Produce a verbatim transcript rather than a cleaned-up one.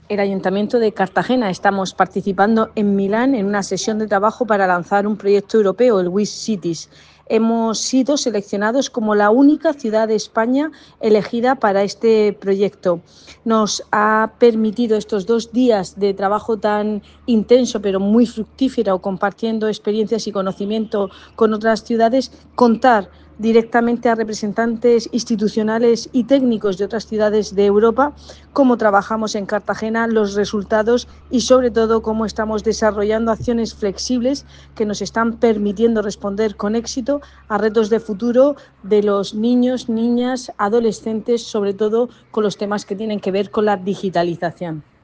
el Ayuntamiento de Cartagena estamos participando en Milán en una sesión de trabajo para lanzar un proyecto europeo, el WIS Cities. Hemos sido seleccionados como la única ciudad de España elegida para este proyecto. Nos ha permitido estos dos días de trabajo tan intenso, pero muy fructífero, compartiendo experiencias y conocimiento con otras ciudades, contar directamente a representantes institucionales y técnicos de otras ciudades de Europa cómo trabajamos en Cartagena, los resultados y, sobre todo, cómo estamos desarrollando acciones flexibles que nos están permitiendo responder con éxito a retos de futuro de los niños, niñas, adolescentes, sobre todo con los temas que tienen que ver con la digitalización.